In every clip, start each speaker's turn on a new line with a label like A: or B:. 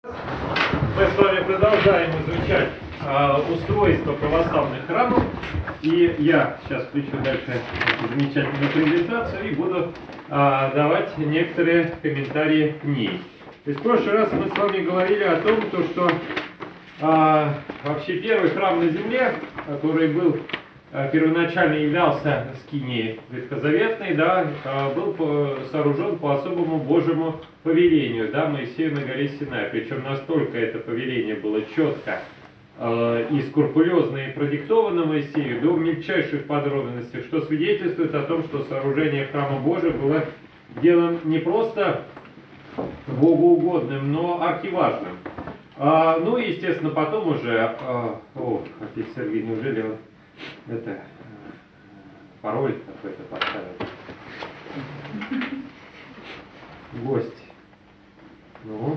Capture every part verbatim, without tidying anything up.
A: Мы с вами продолжаем изучать э, устройство православных храмов. И я сейчас включу дальше эту замечательную презентацию и буду э, давать некоторые комментарии к ней. То есть в прошлый раз мы с вами говорили о том, то, что э, вообще первый храм на земле, который был э, первоначально являлся скинией ветхозаветной, да, э, был по, сооружен по особому Божьему повелению, да, Моисею на горе Синай. Причем настолько это повеление было четко э, и скрупулезно и продиктовано Моисею до мельчайших подробностей, что свидетельствует о том, что сооружение храма Божия было делом не просто богоугодным, но архиважным. А, ну и, естественно, потом уже, а, о, опять Сергей, неужели он это пароль какой-то поставил? Гость. Ну,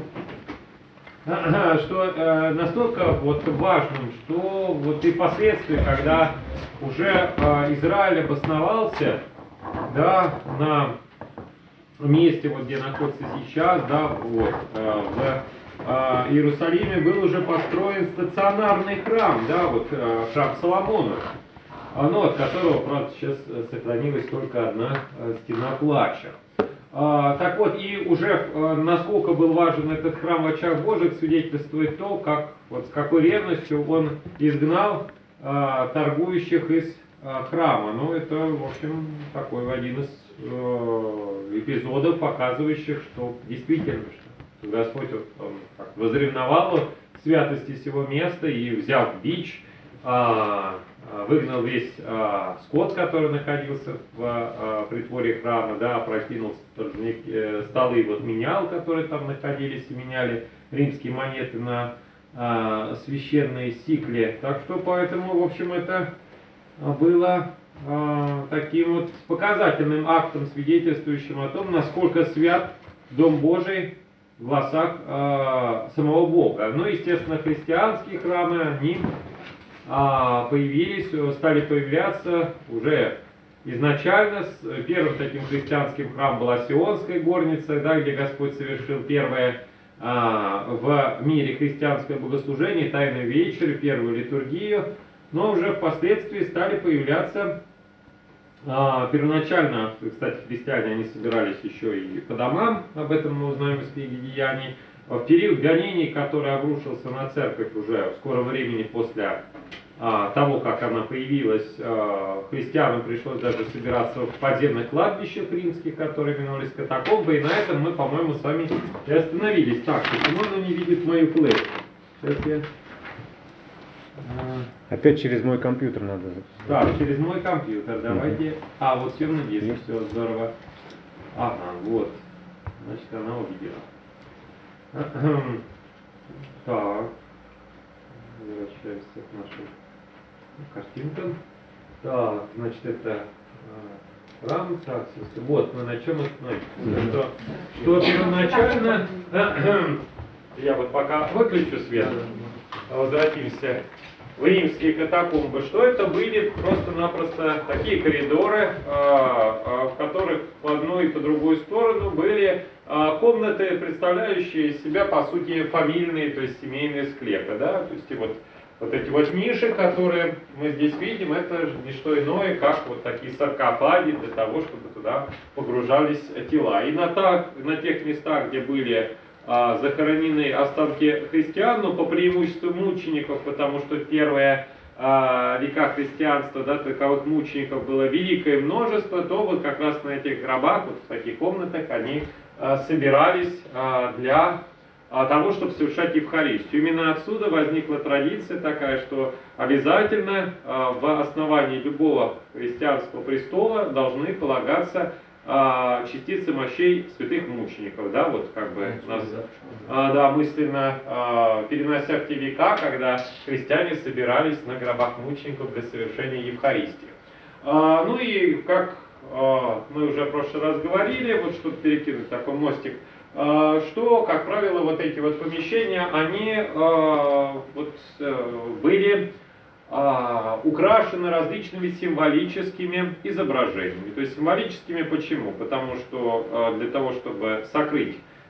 A: что э, настолько вот важным, что вот и впоследствии, когда уже э, Израиль обосновался, да, на месте, вот где находится сейчас, да, вот, э, в э, Иерусалиме был уже построен стационарный храм, да, вот э, храм Соломона, ну, от которого, правда, сейчас сохранилась только одна э, стена плача. А, так вот, и уже а, насколько был важен этот храм в очах Божьих, свидетельствует то, как, вот, с какой ревностью он изгнал а, торгующих из а, храма. Ну, это, в общем, такой один из э, эпизодов, показывающих, что действительно, что Господь вот, он, как, возревновал святости сего места и, взяв бич, а, выгнал весь а, скот, который находился в а, притворе храма, да, опрокинул э, столы, вот менял, которые там находились, и меняли римские монеты на а, священные сикли. Так что поэтому, в общем, это было а, таким вот показательным актом, свидетельствующим о том, насколько свят Дом Божий в глазах а, самого Бога. Ну, естественно, христианские храмы, они появились, стали появляться уже изначально. Первым таким христианским храмом была Сионская горница, да, где Господь совершил первое а, в мире христианское богослужение, Тайную вечерю, первую литургию. Но уже впоследствии стали появляться, а, первоначально, кстати, христиане, они собирались еще и по домам, об этом мы узнаем из книги Деяний. В период гонений, который обрушился на церковь уже в скором времени после а, того, как она появилась, а, христианам пришлось даже собираться в подземных кладбищах римских, которые именовались катакомбы, и на этом мы, по-моему, с вами и остановились. Так, почему она не видит мою флешку? Сейчас я...
B: Опять через мой компьютер надо.
A: Да, через мой компьютер, давайте. А, вот темный диск, все, здорово. Ага, вот. Значит, она увидела. Так, возвращаемся к нашим картинкам. Так, значит, это храм, так, вот, мы на чем остановились. Что, что первоначально, я вот пока выключу свет, возвратимся в римские катакомбы, что это были просто-напросто такие коридоры, в которых по одну и по другую сторону были комнаты, представляющие из себя, по сути, фамильные, то есть семейные склепы, да, то есть и вот, вот эти вот ниши, которые мы здесь видим, это же не что иное, как вот такие саркофаги для того, чтобы туда погружались тела. И на, так, на тех местах, где были а, захоронены останки христиан, но по преимуществу мучеников, потому что в первые а, века христианства, да, таковых мучеников было великое множество, то вот как раз на этих гробах, вот в таких комнатах, они а, собирались а, для того, чтобы совершать Евхаристию. Именно отсюда возникла традиция такая, что обязательно э, в основании любого христианского престола должны полагаться э, частицы мощей святых мучеников. Да, вот как бы нас, э, да, мысленно э, перенося в те века, когда христиане собирались на гробах мучеников для совершения Евхаристии. Э, ну и как э, мы уже в прошлый раз говорили, вот чтобы перекинуть такой мостик, что, как правило, вот эти вот помещения, они э, вот, э, были э, украшены различными символическими изображениями. То есть символическими почему? Потому что э, для того, чтобы сокрыть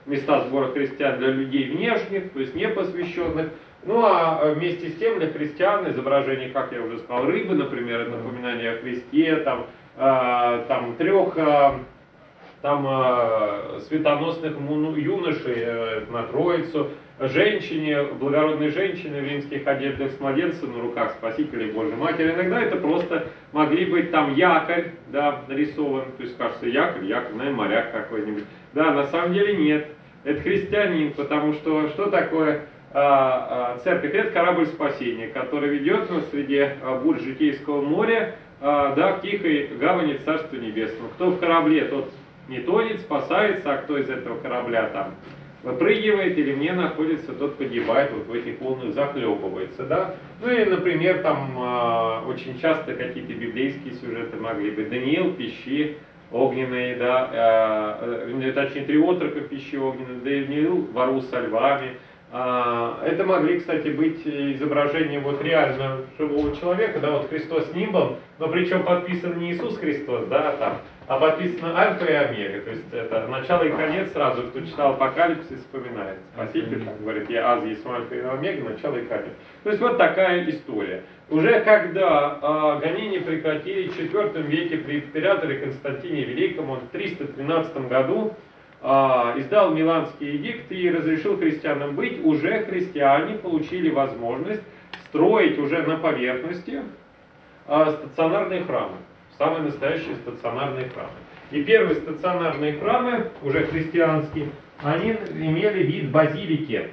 A: места сбора христиан для людей внешних, то есть непосвященных. Ну а вместе с тем для христиан изображение, как я уже сказал, рыбы, например, это напоминание о Христе, там, э, там трех э, там, э, светоносных юношей э, на Троицу, женщине, благородной женщине в римских одеждах с младенцем на руках Спасителя и Божьей Матери. Иногда это просто могли быть там якорь, да, нарисован, то есть кажется якорь, якорь, наверное, моряк какой-нибудь. Да, на самом деле нет, это христианин, потому что что такое а, а, церковь? Это корабль спасения, который ведет нас среди а, бурь житейского моря, а, да, в тихой гавани Царства Небесного. Кто в корабле, тот не тонет, спасается, а кто из этого корабля там выпрыгивает или вне находится, тот погибает, вот в этих волнах захлебывается, да. Ну и, например, там э, очень часто какие-то библейские сюжеты могли быть. Даниил в пещере огненной, да, э, э, точнее, три отрока в пещере огненной, Даниил в ору со львами. Э, это могли, кстати, быть изображения вот реально живого человека, да, вот Христос нимбом, но причем подписан не Иисус Христос, да, там, а подписано Альфа и Омега, то есть это начало и конец сразу, кто читал Апокалипсис, вспоминает. Спаситель там говорит, я Аз, есть Альфа и Омега, начало и конец. То есть вот такая история. Уже когда э, гонения прекратили в четвёртом веке при императоре Константине Великом, он в триста тринадцатом году э, издал Миланский эдикт и разрешил христианам быть, уже христиане получили возможность строить уже на поверхности э, стационарные храмы. Самые настоящие стационарные храмы. И первые стационарные храмы, уже христианские, они имели вид базилики.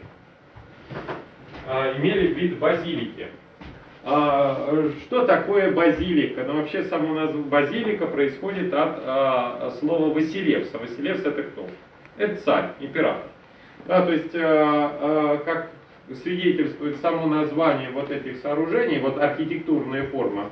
A: А, имели вид базилики. А, что такое базилика? Ну, вообще, само название базилика происходит от а, слова Василевса. Василевс это кто? Это царь, император. Да, то есть, а, а, как свидетельствует само название вот этих сооружений, вот архитектурная форма,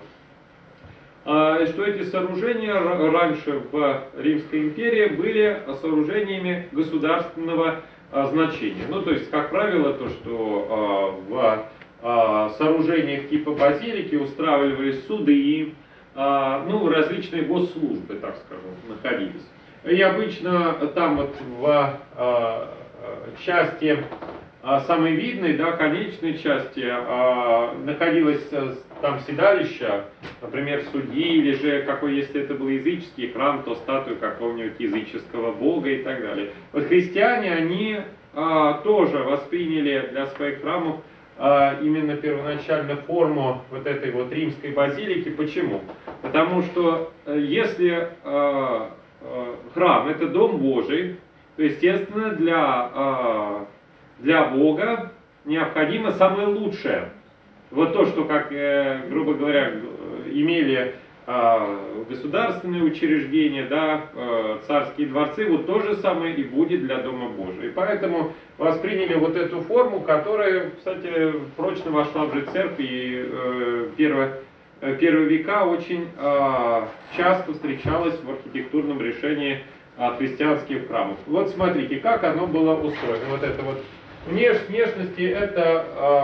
A: что эти сооружения раньше в Римской империи были сооружениями государственного значения. Ну, то есть, как правило, то, что в сооружениях типа базилики устраивались суды, ну, различные госслужбы, так скажем, находились. И обычно там вот в части самой видной, да, конечной части находилось там седалище, например, судьи, или же, какой, если это был языческий храм, то статую какого-нибудь языческого бога и так далее. Вот христиане, они а, тоже восприняли для своих храмов а, именно первоначально форму вот этой вот римской базилики. Почему? Потому что если а, а, храм это дом Божий, то, естественно, для, а, для Бога необходимо самое лучшее. Вот то, что, как, э, грубо говоря, имели э, государственные учреждения, да, э, царские дворцы, вот то же самое и будет для Дома Божия. И поэтому восприняли вот эту форму, которая, кстати, прочно вошла в жизнь церкви, и э, первые, первые века очень э, часто встречалась в архитектурном решении э, христианских храмов. Вот смотрите, как оно было устроено. Вот это вот внеш, внешности, это... Э,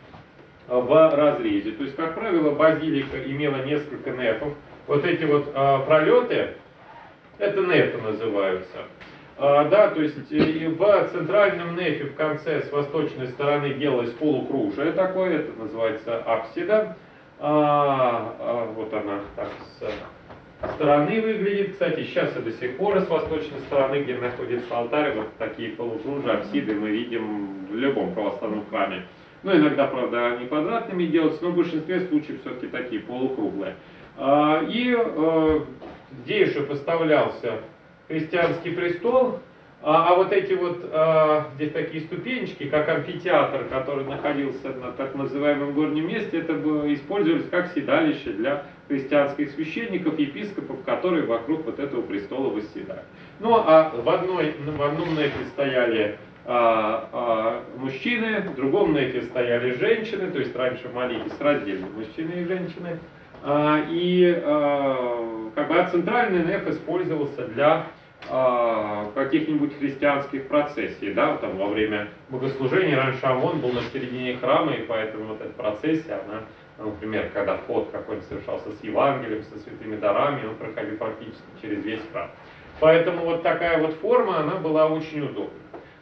A: в разрезе. То есть, как правило, базилика имела несколько нефов. Вот эти вот а, пролеты, это нефы называются. А, да, то есть и в центральном нефе в конце с восточной стороны делалось полукружие такое, это называется апсида. А, а, вот она так с стороны выглядит. Кстати, сейчас и до сих пор с восточной стороны, где находится алтарь, вот такие полукружия, апсиды мы видим в любом православном храме. Ну, иногда, правда, не квадратными делаются, но в большинстве случаев все-таки такие полукруглые. И здесь же поставлялся христианский престол, а вот эти вот, здесь такие ступенечки, как амфитеатр, который находился на так называемом горнем месте, это использовались как седалище для христианских священников, епископов, которые вокруг вот этого престола восседали. Ну, а в, одной, в одном нефе стояли А, а, мужчины, в другом нефе стояли женщины, то есть раньше молились раздельно мужчины и женщины. А, и а, как бы, а центральный неф использовался для а, каких-нибудь христианских процессий. Да? Там, во время богослужения раньше ОМОН был на середине храма, и поэтому вот эта процессия, она, например, когда вход какой-нибудь совершался с Евангелием, со святыми дарами, он проходил практически через весь храм. Поэтому вот такая вот форма, она была очень удобна.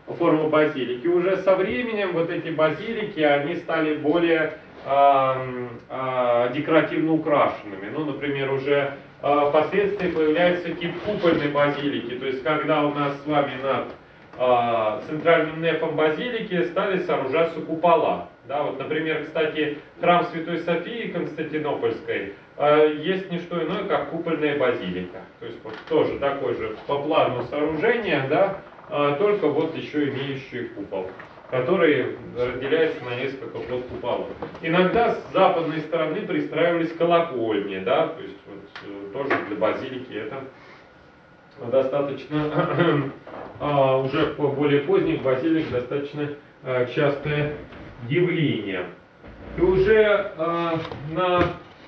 A: форму базилики. Уже со временем вот эти базилики, они стали более э, э, декоративно украшенными. Ну, например, уже э, впоследствии появляется тип купольной базилики, то есть когда у нас с вами над э, центральным нефом базилики стали сооружаться купола. Да, вот, например, кстати, храм Святой Софии Константинопольской э, есть не что иное, как купольная базилика. То есть вот тоже такое же по плану сооружения, да, э, только вот еще имеющий купол, который разделяется на несколько подкуполов. Иногда с западной стороны пристраивались колокольни, да, то есть вот, э, тоже для базилики это достаточно, э, уже по более поздних базилик достаточно э, частое явление. И уже э, на,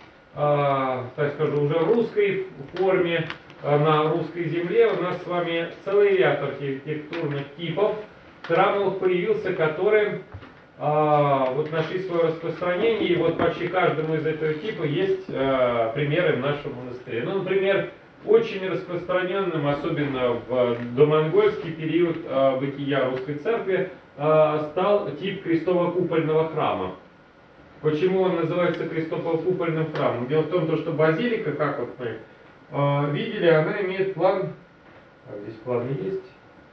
A: э, так скажу, уже русской форме, э, на русской земле у нас с вами целый ряд архитектурных типов храмовых появился, которые э, вот нашли свое распространение, и вот почти каждому из этого типа есть э, примеры в нашем монастыре. Ну, например, очень распространенным, особенно в домонгольский период э, бытия русской церкви, стал тип крестово-купольного храма. Почему он называется крестово-купольным храмом? Дело в том, что базилика, как вот мы э, видели, она имеет план, а здесь план есть,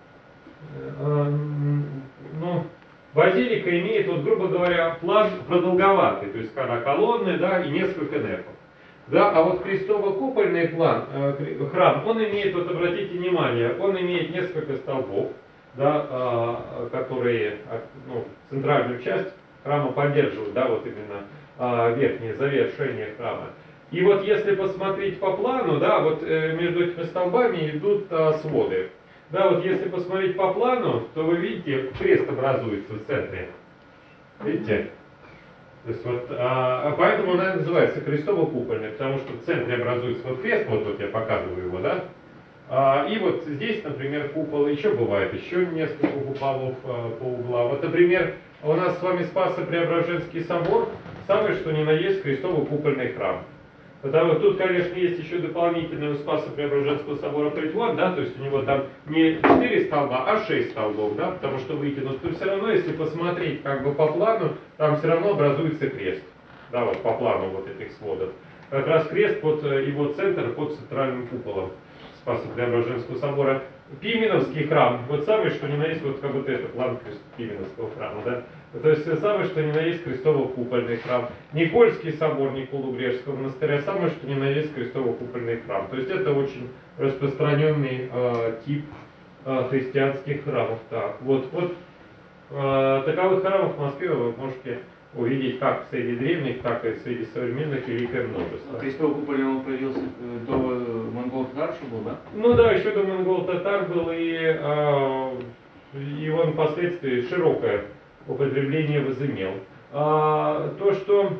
A: э, ну, базилика имеет, вот, грубо говоря, план продолговатый, то есть когда колонны, да, и несколько нефов. Да, а вот крестово-купольный план, э, храм, он имеет, вот обратите внимание, он имеет несколько столбов, да, э, которые, ну, центральную часть храма поддерживают, да, вот именно э, верхнее завершение храма. И вот если посмотреть по плану, да, вот э, между этими столбами идут э, своды. Да, вот если посмотреть по плану, то вы видите, крест образуется в центре. Видите? То есть вот, а, поэтому она называется крестово-купольной, потому что в центре образуется вот крест, вот, вот я показываю его, да, а, и вот здесь, например, купол, еще бывает еще несколько куполов а, по углам. Вот, например, у нас с вами Спасо-Преображенский собор, самый что ни на есть крестово-купольный храм. Потому что тут, конечно, есть еще дополнительный у Спасо-Преображенского собора притвор, да, то есть у него там не четыре столба, а шесть столбов, да, потому что вытянут. Но все равно, если посмотреть как бы по плану, там все равно образуется крест, да, вот по плану вот этих сводов. Как раз крест под его центр, под центральным куполом Спасо-Преображенского собора. Пименовский храм, вот самый что ни на есть, вот как будто это план Пименовского храма, да. То есть самое что ни на есть крестово-купольный храм. Никольский собор Николу-Грешского монастыря, самое что ни на есть крестово-купольный храм. То есть это очень распространенный э, тип э, христианских храмов. Так, вот, вот э, таковых храмов в Москве вы можете увидеть как среди древних, так и среди современных великое множество.
C: А крестово-купольный он появился до монгол-татар, что был, да?
A: Ну да, еще до монгол-татар был, и, э, и он впоследствии широкое употребление возымел. А, то, что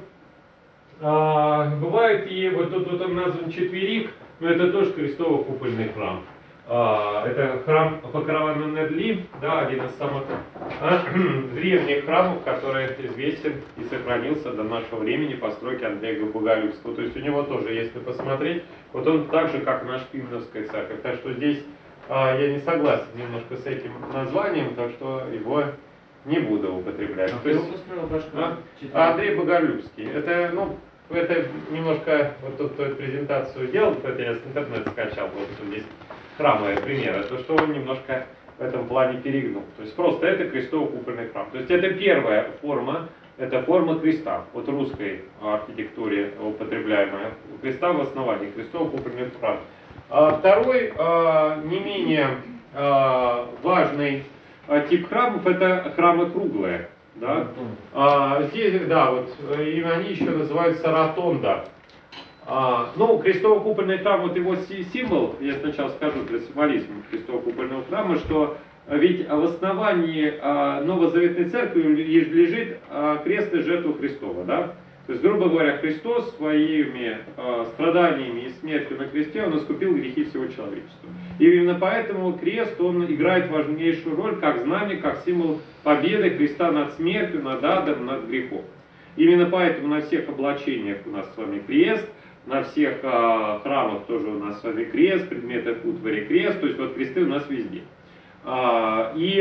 A: а, бывает, и вот тут вот он назван Четверик, но это тоже крестово-купольный храм. А, это храм Покрова-на-Недли, да, один из самых а, древних храмов, который известен и сохранился до нашего времени, постройки Андрея Боголюбского. То есть у него тоже, если посмотреть, вот он так же, как наша Пименовская церковь. Так что здесь а, я не согласен немножко с этим названием, так что его не буду употреблять.
C: А
A: То есть,
C: кто построил башню?
A: а, Андрей Боголюбский. Это, ну, это немножко, вот тут, тут презентацию делал, это я с интернета скачал, вот что здесь храмовые примеры, то что он немножко в этом плане перегнул. То есть просто это крестово-купольный храм. То есть это первая форма, это форма креста. Вот русской архитектуре употребляемая. Креста в основании, крестово-купольный храм. А второй, а, не менее а, важный а, тип храмов, это храмы круглые. Да? А, здесь, да, вот, и они еще называются ротонда. А, ну, крестово-купольный храм, вот его символ, я сначала скажу про символизм крестово-купольного храма, что ведь в основании а, Новозаветной Церкви лежит а, крест и жертва Христова, да? То есть, грубо говоря, Христос своими а, страданиями и смертью на кресте, Он искупил грехи всего человечества. И именно поэтому крест, он играет важнейшую роль, как знамя, как символ победы Христа над смертью, над адом, над грехом. Именно поэтому на всех облачениях у нас с вами крест, на всех а, храмах тоже у нас с вами крест, предметы утвари крест, то есть вот кресты у нас везде. А, и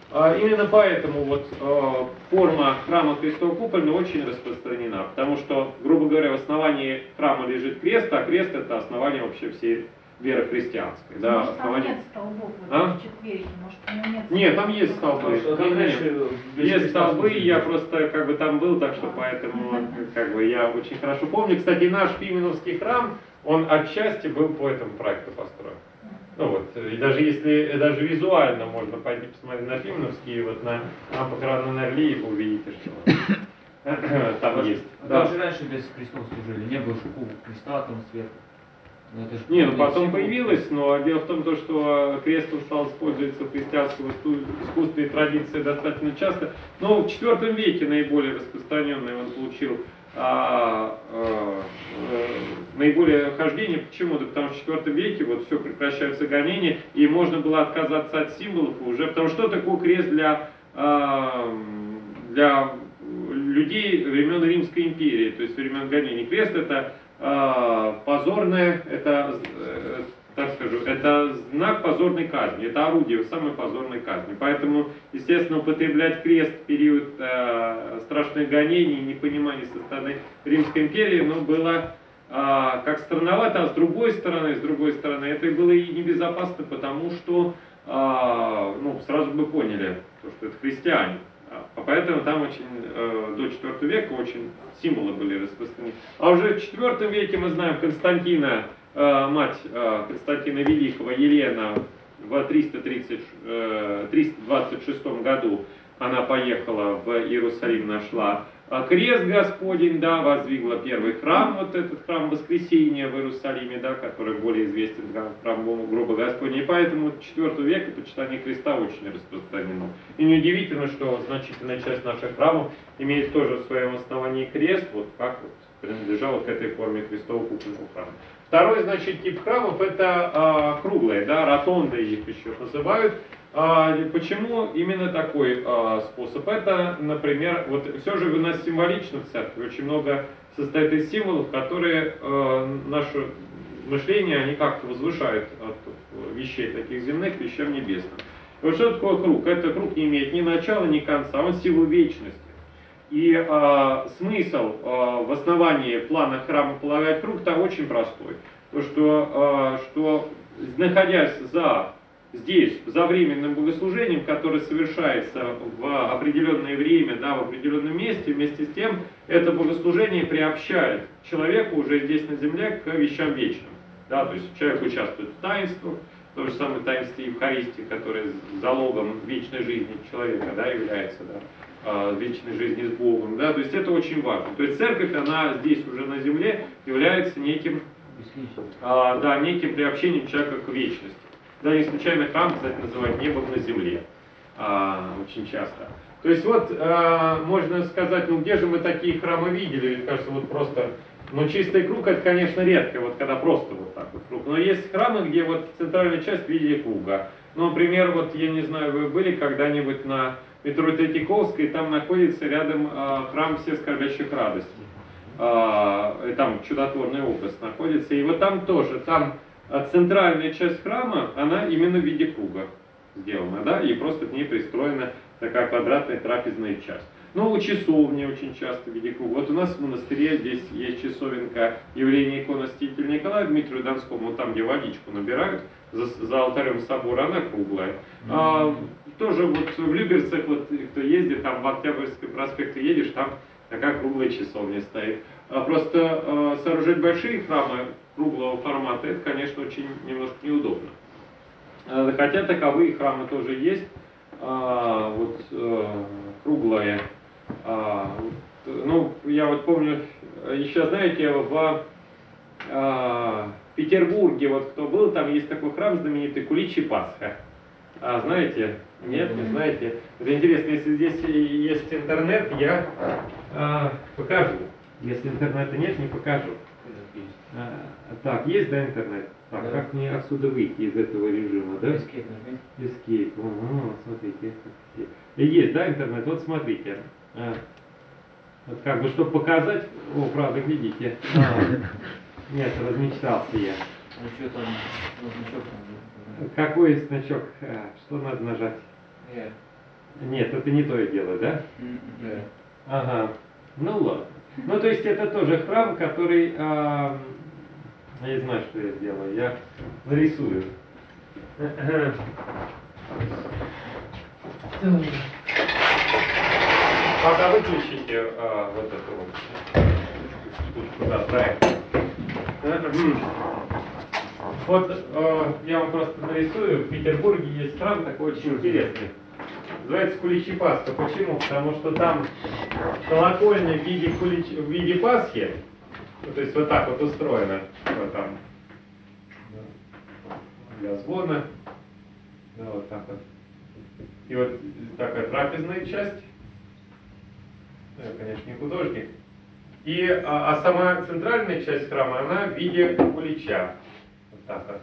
A: А, именно поэтому вот а, форма храма Христово-Купольного очень распространена, потому что, грубо говоря, в основании храма лежит крест, а крест это основание вообще всей веры христианской. Да,
D: Может, там
A: основание...
D: нет столбов в
A: А?
D: этом четверике, может, у него нет
A: Нет, там есть столбы.
C: Потому что там
A: Нет,
C: раньше
A: нет.
C: без
A: Есть
C: креста
A: столбы,
C: служили.
A: я просто как бы там был, так что поэтому как бы я очень хорошо помню. Кстати, наш Пименовский храм, он отчасти был по этому проекту построен. Ну вот, и даже если, даже визуально можно пойти посмотреть на Пименовский, и вот на, на похоронной Нерли, вы увидите, что там есть.
C: А
A: Да.
C: как же раньше без крестов служили? Не было шкул креста там сверху. Ну, это ж
A: Не, ну
C: главный
A: потом
C: символ.
A: появилось, но дело в том, то, что крест он стал использоваться в христианском иску- искусстве и традиции достаточно часто. Но в четвёртом веке наиболее распространенный он получил а, а, а, наиболее хождение. Почему? Да потому что в четвёртом веке вот все прекращаются гонения, и можно было отказаться от символов уже. Потому что такое крест для, а, для людей времен Римской империи, то есть времен гонений? Крест это позорное, это, э, так скажу, это знак позорной казни, это орудие самой позорной казни. Поэтому, естественно, употреблять крест в период э, страшных гонений, непонимания со стороны Римской империи, ну, было э, как странновато, а с другой стороны, с другой стороны, это было и небезопасно, потому что, э, ну, сразу бы поняли, что это христиане. А поэтому там очень, э, до четвёртого века очень символы были распространены. А уже в четвёртом веке мы знаем Константина, э, мать э, Константина Великого, Елена, в триста двадцать шестом году она поехала в Иерусалим, нашла крест Господень, да, воздвигла первый храм, вот этот храм Воскресения в Иерусалиме, да, который более известен как храм Гроба Господня. И поэтому в четвёртом веке почитание креста очень распространено. И неудивительно, что значительная часть наших храмов имеет тоже в своем основании крест, вот как вот принадлежало к этой форме крестового-купольного храма. Второй, значит, тип храмов это а, круглые, да, ротонды их еще называют. А, почему именно такой а, способ? Это, например, вот все же у нас символично в церкви, очень много состоит из символов, которые а, наше мышление, они как-то возвышают от вещей таких земных к вещам небесным. И вот что такое круг? Это круг не имеет ни начала, ни конца, он символ вечности. И э, смысл э, в основании плана храма полагать круг-то очень простой. То, что, э, что находясь за, здесь, за временным богослужением, которое совершается в определенное время, да, в определенном месте, вместе с тем, это богослужение приобщает человека уже здесь на земле к вещам вечным. Да, то есть человек участвует в таинствах, то же самое таинство Евхаристии, которое залогом вечной жизни человека, да, является, да, вечной жизни с Богом, да, то есть это очень важно. То есть церковь, она здесь уже на земле является неким, а, да, неким приобщением человека к вечности. Да, не случайно храм, кстати, называют небом на земле, а, очень часто. То есть вот а, можно сказать, ну где же мы такие храмы видели, ведь кажется, вот просто, ну чистый круг это, конечно, редко, вот когда просто вот так вот круг. Но есть храмы, где вот центральная часть в виде круга. Ну, например, вот я не знаю, вы были когда-нибудь на метро Третьяковской, там находится рядом э, храм Всех скорбящих радостей. Э, там чудотворный образ находится. И вот там тоже, там э, центральная часть храма, она именно в виде круга сделана, да, и просто к ней пристроена такая квадратная трапезная часть. Ну, у часовни очень часто в виде круга. Вот у нас в монастыре здесь есть часовенка явления иконы Святителя Николая Дмитрию Донскому, вот там, где водичку набирают, за, за алтарем собора, она круглая. Mm-hmm. А, тоже вот в Люберцах, вот кто ездит, там в Октябрьский проспект едешь, там такая круглая часовня стоит. А просто а, сооружать большие храмы круглого формата, это, конечно, очень немножко неудобно. А, хотя таковые храмы тоже есть, а, вот а, круглые. А, вот, ну, я вот помню, еще, знаете, в а, Петербурге, вот кто был, там есть такой храм знаменитый Куличи Пасха. А, знаете? Нет, не знаете? Это интересно, если здесь есть интернет, я а, покажу. Если интернета нет, не покажу. А, так, есть, да, интернет? Так, да. Как мне отсюда выйти из этого режима, да?
C: Escape нажми.
A: Escape. Ага, смотрите. И есть, да, интернет? Вот смотрите. А, вот как бы, чтобы показать... О, правда, глядите. А, нет, размечтался я.
C: Ну что там, ну, значок там.
A: Какой значок? Что надо нажать?
C: Yeah.
A: Нет, это не то и дело, да?
C: Да.
A: Ага. Ну ладно. Ну то есть это тоже храм, который... а, я не знаю, что я сделаю. Я нарисую. Пока выключите а, вот эту вот штучку, да, проект. Вот э, я вам просто нарисую. В Петербурге есть храм такой очень интересный. Называется Куличи Пасха. Почему? Потому что там колокольня в виде, кулич... в виде Пасхи. Ну, то есть вот так вот устроена. Вот там. Для звона. Да, вот так вот. И вот такая трапезная часть. Я, конечно, не художник. И, а, а сама центральная часть храма, она в виде кулича. Вот так вот.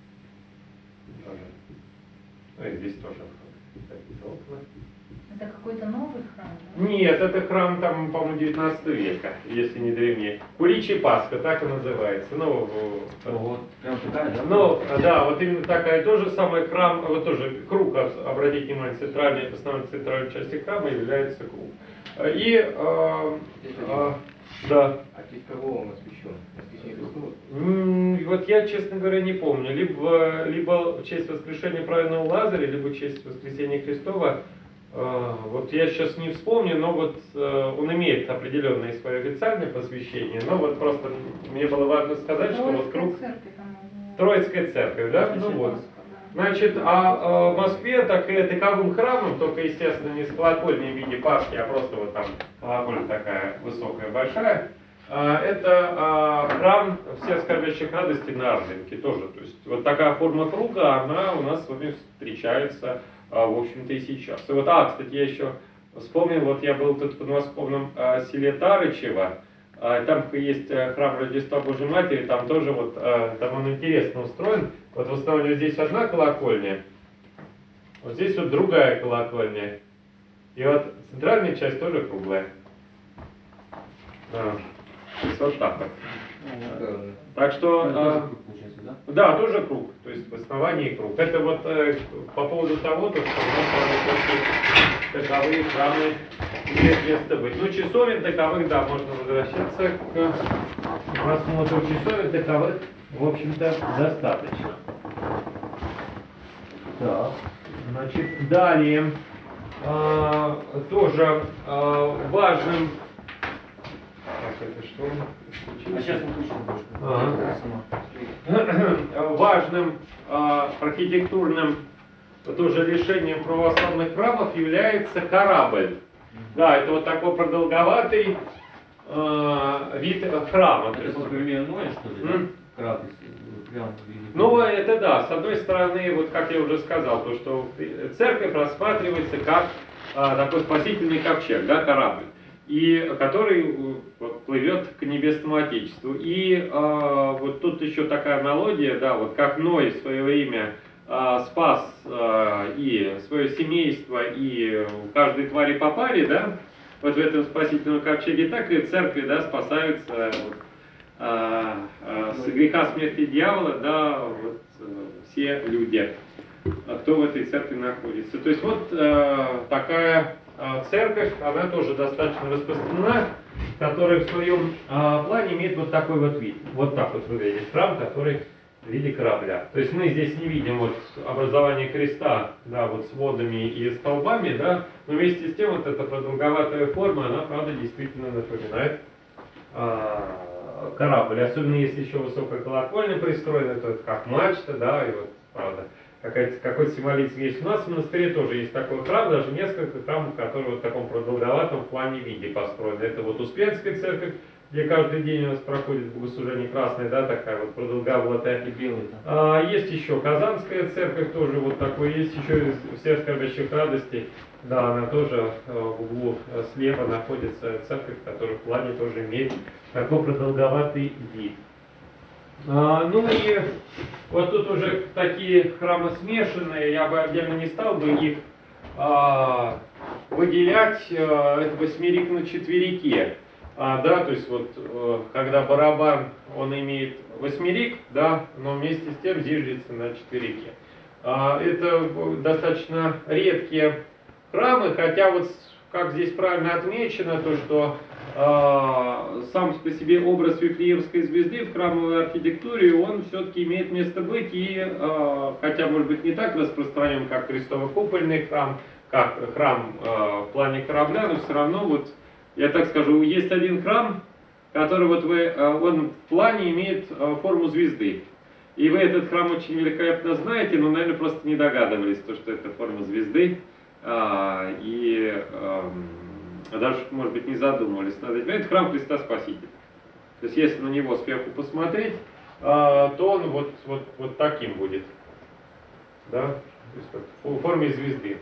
A: Ну и здесь тоже такие окна.
D: Это какой-то новый храм? Да?
A: Нет, это храм, там, по-моему, девятнадцатого века, если не древнее. Куличи Пасха, так и называется. Ну,
C: Вот, прям такая, да?
A: ну, да, вот именно такая, тоже самый храм, вот тоже круг, обратите внимание, центральной, основной центральной части храма является круг. И, э, э, да.
E: А в честь кого он освящен? Воскресение Христова?
A: М, Вот я, честно говоря, не помню. Либо, либо в честь воскрешения праведного Лазаря, либо в честь воскресения Христова. Э, Вот я сейчас не вспомню, но вот э, он имеет определенное свое официальное посвящение. Но вот просто мне было важно сказать, что вот круг...
D: Церковь, она называется.
A: Троицкая церковь, да? Ну вот.
D: Пасха, да.
A: Значит, а, а в Москве так и таковым храмом, только, естественно, не с колокольней в виде Пасхи, а просто вот там колокольня такая высокая, большая, а, это а, храм всех скорбящих радостей на Арденке тоже. То есть вот такая форма круга, она у нас с вами встречается, а, в общем-то, и сейчас. И вот, а, кстати, я еще вспомнил, вот я был тут в подмосковном а, селе Тарычево, а, там есть а, храм Рождества Божьей Матери, там тоже вот, а, там он интересно устроен. Вот в основном вот здесь одна колокольня, вот здесь вот другая колокольня. И вот центральная часть тоже круглая. А, то есть вот так вот. Так что,
C: Ну,
A: а,
C: тоже круг получается, да?
A: да, тоже круг, то есть в основании круг. Это вот э, по поводу того, то, что у нас с вами таковые храмы имеют место быть. Ну, часовен таковых, да, можно возвращаться к просмотру часовен таковых, в общем-то, достаточно. Так, значит, далее а, тоже а, важным... Так, это что?
C: А сейчас выключим больше.
A: Ага.
C: Сама.
A: Важным а, архитектурным тоже решением православных храмов является корабль. Да, это вот такой продолговатый а, вид храма. То
C: Это
A: есть-
C: современное, что ли, да?
A: М?
C: Краб, э, прям в виде-
A: Ну, это да, с одной стороны, вот как я уже сказал, то, что церковь рассматривается как а, такой спасительный ковчег, да, корабль, и который э, вот, плывет к небесному Отечеству. И а, вот тут еще такая аналогия, да, вот как Ной в свое время а, спас а, и свое семейство, и каждой твари попали, да, вот в этом спасительном ковчеге, так и церкви, да, спасаются вот, а, а, с греха смерти дьявола, да, вот э, все люди, а кто в этой церкви находится. То есть вот э, такая э, церковь, она тоже достаточно распространена, которая в своем э, плане имеет вот такой вот вид. Вот так вот выглядит храм, который в виде корабля. То есть мы здесь не видим вот образование креста, да, вот с водами и столбами, да, но вместе с тем вот эта продолговатая форма, она, правда, действительно напоминает а, корабль, особенно если еще высокая колокольня пристроена, то это как мачта, да, и вот, правда, какой-то символизм есть. У нас в монастыре тоже есть такой храм, даже несколько храмов, которые вот в таком продолговатом в плане виде построены. Это вот Успенская церковь, где каждый день у нас проходит богослужение красное, да, такая вот продолговатая.
C: И белый там.
A: А, есть еще Казанская церковь, тоже вот такой, есть еще из всех скорбящих радостей. Да, она тоже э, в углу э, слева находится церковь, которая в плане тоже имеет такой продолговатый вид. А, ну и вот тут уже такие храмы смешанные, я бы отдельно не стал бы их а, выделять. А, это восьмерик на четверике. А, да, то есть вот э, когда барабан, он имеет восьмерик, да, но вместе с тем зиждется на четверике. А, это достаточно редкие храмы, хотя вот как здесь правильно отмечено, то что э, сам по себе образ Вифлеемской звезды в храмовой архитектуре, он все-таки имеет место быть, и э, хотя может быть не так распространен, как крестово-купольный храм, как храм э, в плане корабля, но все равно вот, я так скажу, есть один храм, который вот вы, э, он в плане имеет э, форму звезды. И вы этот храм очень великолепно знаете, но, наверное, просто не догадывались, то, что это форма звезды. А, и а, даже, может быть, не задумывались над этим. Это храм Христа Спасителя. То есть, если на него сверху посмотреть, а, то он вот, вот, вот таким будет. Да? То есть, вот, в форме звезды.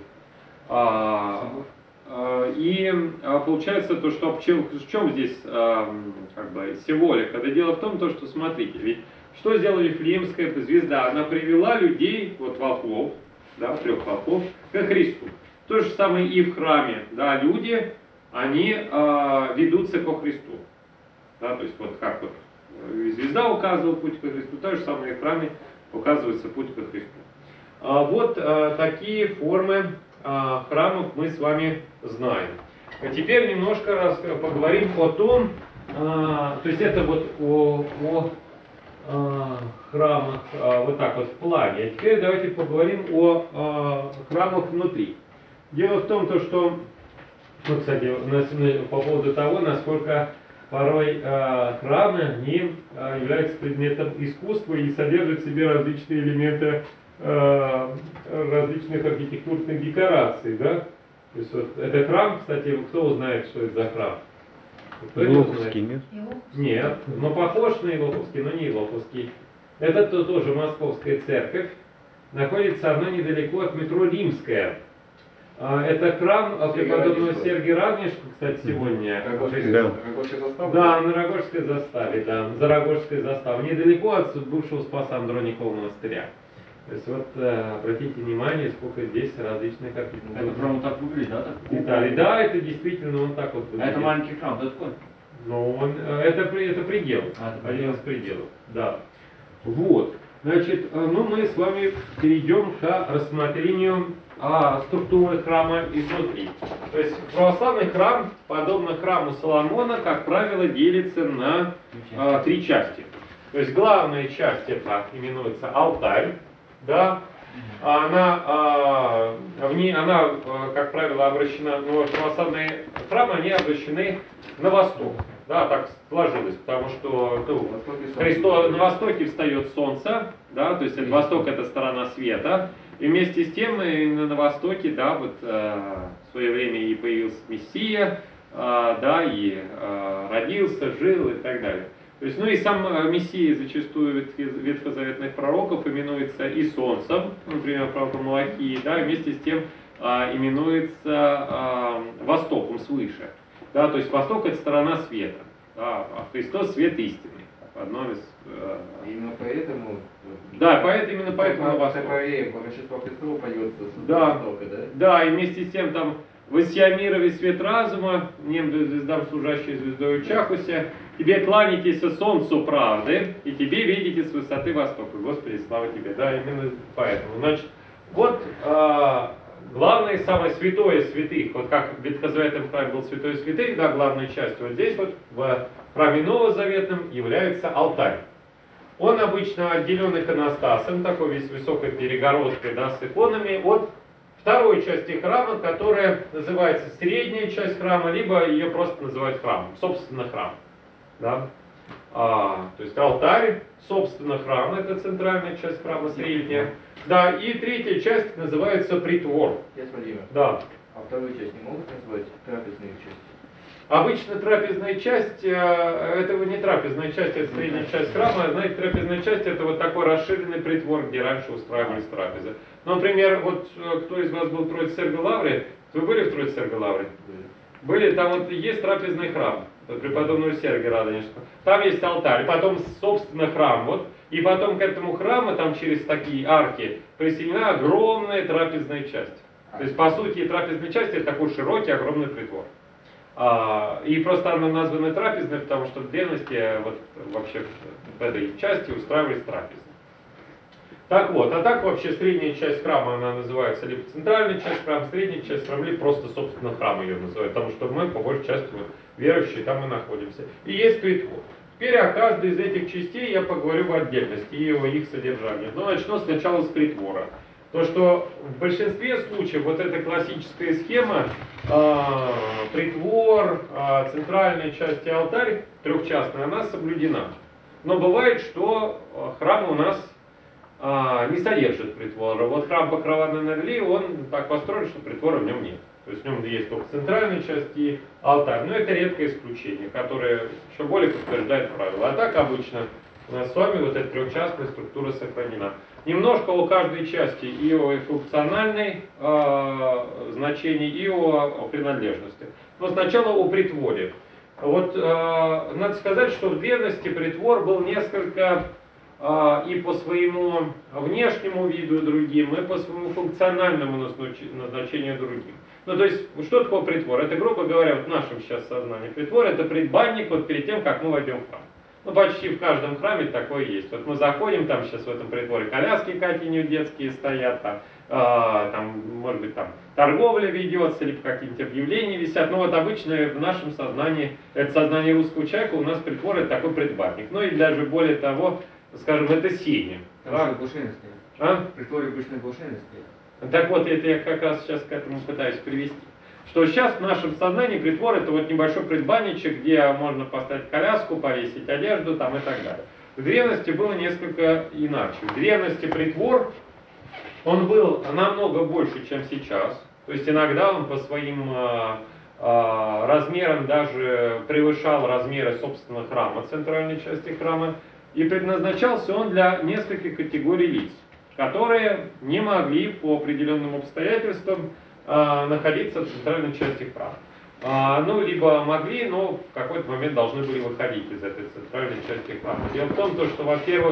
A: А, а, и а, получается то, что в чем, в чем здесь а, как бы символика? Да дело в том, то, что, смотрите, ведь что сделала Вифлеемская звезда? Она привела людей, вот волхвов, да, трех волхвов, к Христу. То же самое и в храме, да, люди, они э, ведутся ко Христу. Да, то есть вот как вот звезда указывала путь ко Христу, то же самое и в храме указывается путь ко Христу. А вот э, такие формы э, храмов мы с вами знаем. А теперь немножко раз поговорим о том, э, то есть это вот о, о храмах вот так вот в плане. А теперь давайте поговорим о храмах внутри. Дело в том, то, что, ну, кстати, по поводу того, насколько порой храмы они являются предметом искусства и содержат в себе различные элементы различных архитектурных декораций, да? То есть вот это храм, кстати, кто узнает, что это за храм?
B: Илоховский, нет?
A: Нет, но похож на Илоховский, но не Илоховский. Это то, тоже Московская церковь. Находится она недалеко от метро Римская. Это храм преподобного Сергия Радонежского, кстати, сегодня.
B: Да.
A: Да, на Рогожской заставе, да, за Рогожской заставой. Недалеко от бывшего Спаса Андроникова монастыря. То есть вот обратите внимание, сколько здесь различных архитектур.
C: Это храм вот так выглядит, да? Так?
A: Деталей. Да, это действительно он так вот
C: А
A: выглядит.
C: это маленький храм, да, такой?
A: Ну, он, это, это предел,
C: А, это
A: один
C: предел.
A: из пределов, да. Вот, значит, ну мы с вами перейдем к рассмотрению а, структуры храма изнутри. То есть православный храм, подобно храму Соломона, как правило, делится на а, три части. То есть главная часть это именуется алтарь, да. Она, а, в ней, она, как правило, обращена, ну, православные храмы, они обращены на восток. Да, так сложилось, потому что ну, Христос, на востоке встает солнце, да, то есть это, восток это сторона света, и вместе с тем именно на востоке, да, вот э, в свое время и появился Мессия, э, да, и э, родился, жил и так далее. То есть, ну и сам Мессия зачастую ветхозаветных пророков именуется и солнцем, например, пророком Малахии, да, и вместе с тем а, именуется а, востоком свыше. Да, то есть восток это сторона света, да, а Христос свет истины. Одно из, э,
E: Именно поэтому.
A: да, поэтому именно поэтому на восток.
E: Божество Христово поется с
A: Да,
E: востока, да?
A: да, и вместе с тем там «Воссия мировый свет разума, нем звездам служащей звездою Чахуся, тебе кланяйтесь солнцу правды, и тебе видите с высоты востока». Господи, слава тебе. Да, именно поэтому. Значит, вот а, главное, самое святое святых, вот как в Ветхозаветном храме был святой святых, да, главной частью, вот здесь вот в храме Новозаветном является алтарь. Он обычно отделен иконостасом, такой весь высокой перегородкой, да, с иконами, от второй части храма, которая называется средняя часть храма, либо ее просто называют храмом, собственно храм. Да? А, то есть алтарь, собственно храм, это центральная часть храма, средняя. Да, и третья часть называется притвор.
E: Отец Владимир,
A: Да.
E: а вторую часть не могут назвать трапезную часть?
A: Обычно трапезная часть, это не трапезная часть, это средняя часть храма. Знаете, трапезная часть это вот такой расширенный притвор, где раньше устраивались трапезы. Ну, например, вот кто из вас был в Троице-Сергией-Лавре? Вы были в Троице-Сергией-Лавре? Были, там вот есть трапезный храм, преподобного Сергия Радонежского. Там есть алтарь, потом, собственно, храм. Вот, и потом к этому храму, там через такие арки, присоединена огромная трапезная часть. То есть, по сути, трапезная часть это такой широкий, огромный притвор. А, и просто она названа трапезной, потому что в древности вот, вообще в этой части устраивались трапезы. Так вот, а так вообще средняя часть храма, она называется либо центральная часть храма, средняя часть храма, либо просто, собственно, храм ее называют, потому что мы, по большей части, вот, верующие, там и находимся. И есть притвор. Теперь о каждой из этих частей я поговорю в отдельности и о их содержании. Но начну сначала с притвора. То, что в большинстве случаев вот эта классическая схема, э, притвор, э, центральная часть и алтарь трехчастная, она соблюдена. Но бывает, что храм у нас э, не содержит притвора. Вот храм Покрова на Нерли, он так построен, что притвора в нем нет. То есть в нем есть только центральная часть и алтарь. Но это редкое исключение, которое еще более подтверждает правило. А так обычно у нас с вами вот эта трехчастная структура сохранена. Немножко о каждой части и о функциональной э, значении, и о, о принадлежности. Но сначала о притворе. Вот э, надо сказать, что в древности притвор был несколько э, и по своему внешнему виду другим, и по своему функциональному назначению другим. Ну, то есть, что такое притвор? Это, грубо говоря, вот в нашем сейчас сознании. Притвор — это предбанник вот перед тем, как мы войдем в храм. Ну, почти в каждом храме такое есть. Вот мы заходим, там сейчас в этом притворе коляски какие-нибудь детские стоят, там, э, там, может быть, там торговля ведется, либо какие-нибудь объявления висят. Ну, вот обычно в нашем сознании, это сознание русского человека, у нас притвор — это такой предбанник. Ну, и даже более того, скажем, это сени.
C: Там
A: Да?
C: же глушины стоят.
A: А?
C: В притворе обычно глушины стоят.
A: Так вот, это я как раз сейчас к этому пытаюсь привести. Что сейчас в нашем сознании притвор — это вот небольшой предбанничек, где можно поставить коляску, повесить одежду там и так далее. В древности было несколько иначе. В древности притвор, он был намного больше, чем сейчас. То есть иногда он по своим э, э, размерам даже превышал размеры собственного храма, центральной части храма. И предназначался он для нескольких категорий лиц, которые не могли по определенным обстоятельствам э, находиться в центральной части храма. А, ну, либо могли, но в какой-то момент должны были выходить из этой центральной части храма. Дело в том, то, что, во-первых,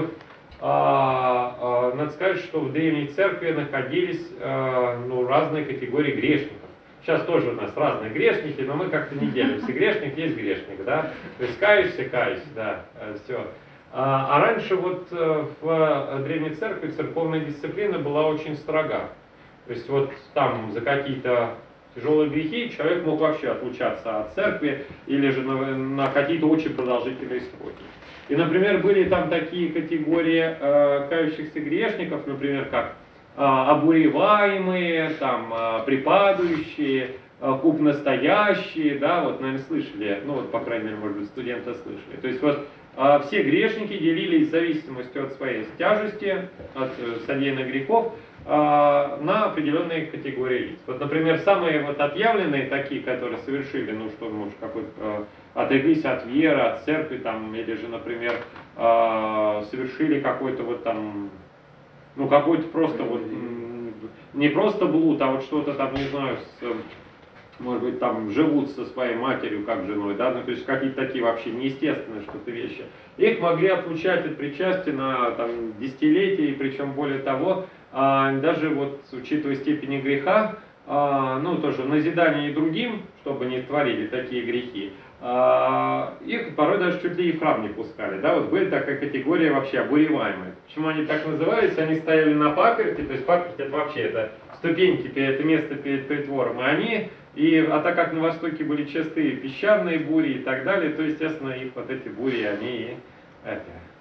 A: а, а, надо сказать, что в древней церкви находились а, ну, разные категории грешников. Сейчас тоже у нас разные грешники, но мы как-то не делимся. Грешник есть грешник, да? То есть каешься, каешься, да, все. А, а раньше вот в древней церкви церковная дисциплина была очень строга. То есть вот там за какие-то тяжелые грехи человек мог вообще отлучаться от церкви или же на, на какие-то очень продолжительные сроки. И, например, были там такие категории э, кающихся грешников, например, как э, обуреваемые, там, э, припадающие, э, куб настоящие, да, вот, наверное, слышали, ну вот, по крайней мере, может быть, студенты слышали. То есть вот э, все грешники делились в зависимости от своей тяжести, от э, содеянных грехов, на определенные категории лиц. Вот, например, самые вот отъявленные такие, которые совершили, ну что, может, какой-то, э, отреклись от веры, от церкви, там, или же, например, э, совершили какой-то вот там, ну какой-то просто вот, не просто блуд, а вот что-то там, не знаю, с, может быть, там живут со своей матерью как женой, да, ну то есть какие-то такие вообще неестественные что-то вещи. Их могли отлучать от причастия на там десятилетия, и причем более того, а, даже вот учитывая степени греха, а, ну тоже назидание и другим, чтобы не творили такие грехи, а, их порой даже чуть ли и в храм не пускали, да, вот были такая категория вообще обуреваемые. Почему они так назывались? Они стояли на паперти, то есть паперть это вообще это ступеньки, это место перед притвором, и они, и, а так как на Востоке были частые песчаные бури и так далее, то естественно их вот эти бури, они это,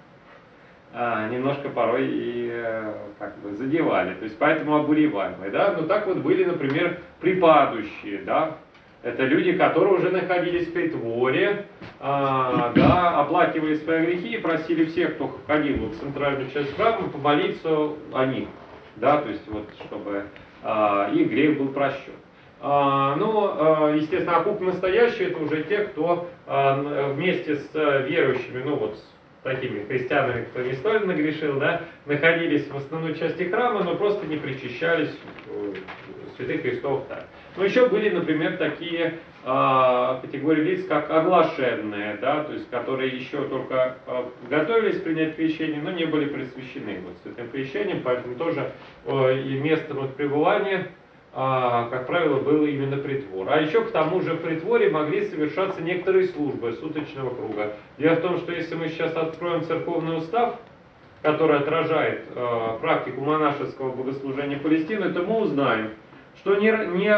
A: а, немножко порой и э, как бы задевали, то есть поэтому обуреваемые, да, ну так вот были, например, припадающие, да, это люди, которые уже находились в притворе, а, да, оплакивали свои грехи и просили всех, кто ходил в центральную часть храма, помолиться о них, да, то есть вот, чтобы а, их грех был прощен. А, ну, а, естественно, окуп настоящие, это уже те, кто а, вместе с верующими, ну вот, такими христианами, кто не столь нагрешил, да, находились в основной части храма, но просто не причащались святых Христов. Так. Но еще были, например, такие э, категории лиц, как оглашенные, да, то есть которые еще только э, готовились принять крещение, но не были присвящены вот святым крещением, поэтому тоже э, и местом их пребывания, а, как правило, был именно притвор. А еще к тому же в притворе могли совершаться некоторые службы суточного круга. Дело в том, что если мы сейчас откроем церковный устав, который отражает э, практику монашеского богослужения Палестины, то мы узнаем, что не, не,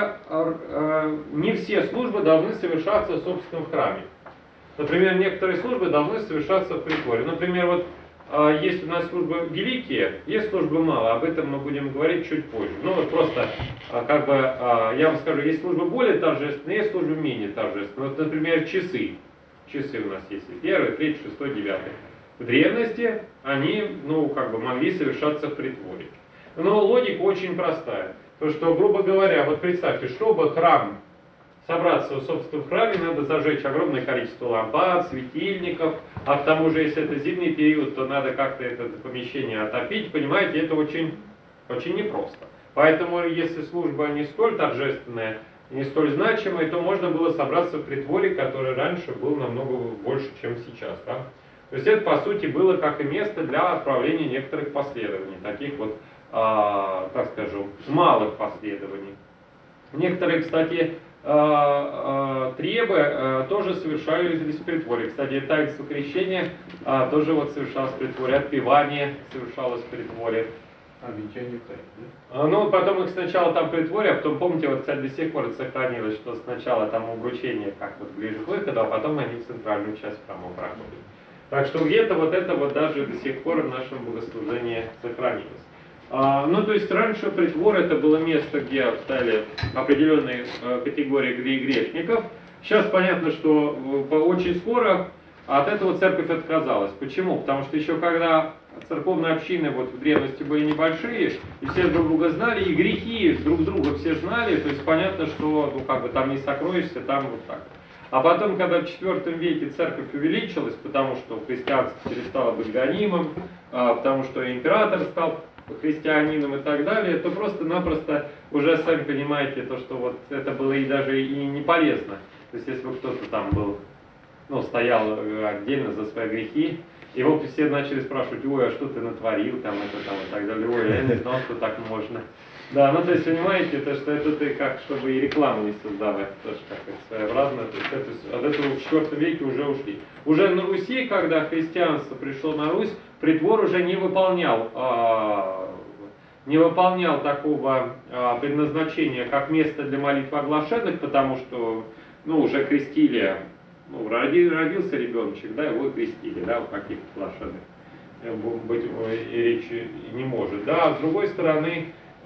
A: э, не все службы должны совершаться, собственно, в храме. Например, некоторые службы должны совершаться в притворе. Например, вот э, есть у нас службы великие, есть службы мало, об этом мы будем говорить чуть позже. Ну вот просто, э, как бы, э, я вам скажу, есть службы более торжественные, есть службы менее торжественные. Вот, например, часы. Часы у нас есть первый, третий, шестой, девятый. В древности они, ну, как бы могли совершаться в притворе. Но логика очень простая. То, что, грубо говоря, вот представьте, чтобы храм, собраться, собственно, в храме, надо зажечь огромное количество лампад, светильников, а к тому же, если это зимний период, то надо как-то это помещение отопить, понимаете, это очень, очень непросто. Поэтому, если служба не столь торжественная, не столь значимая, то можно было собраться в притворе, который раньше был намного больше, чем сейчас. Да? То есть это, по сути, было как и место для отправления некоторых последований, таких вот, а, так скажем, малых последований. Некоторые, кстати, а, а, требы а, тоже совершались в притворе. Кстати, таинство крещения а, тоже вот совершалось в притворе, отпевание совершалось в притворе.
E: А венчание в тайне, да?
A: А, ну, потом их сначала там притворе, а потом, помните, вот, кстати, до сих пор это сохранилось, что сначала там обручение как вот ближе к выходу, а потом они в центральную часть храма проходят. Так что где-то вот это вот даже до сих пор в нашем богослужении сохранилось. А, ну, то есть раньше притвор это было место, где обстояли определенные а, категории грешников. Сейчас понятно, что по, очень скоро от этого церковь отказалась. Почему? Потому что еще когда церковные общины вот в древности были небольшие, и все друг друга знали, и грехи друг друга все знали, то есть понятно, что ну, как бы там не сокроешься, там вот так. А потом, когда в четвёртом веке церковь увеличилась, потому что христианство перестало быть гонимым, потому что император стал христианином и так далее, то просто-напросто уже сами понимаете, то, что вот это было и даже и не полезно. То есть если бы кто-то там был, ну, стоял отдельно за свои грехи, его все начали спрашивать: ой, а что ты натворил, там, это, там, и так далее, ой, я не знал, что так можно. Да, ну то есть, понимаете, то, что это ты как, чтобы и рекламу не создавать, тоже как-то своеобразно, то есть это, от этого в четвёртом веке уже ушли. Уже на Руси, когда христианство пришло на Русь, притвор уже не выполнял, а, не выполнял такого а, предназначения, как место для молитв оглашенных, потому что, ну, уже крестили, ну, роди, родился ребеночек, да, его и крестили, да, у каких-то оглашенных быть и речи не может. Да, а с другой стороны,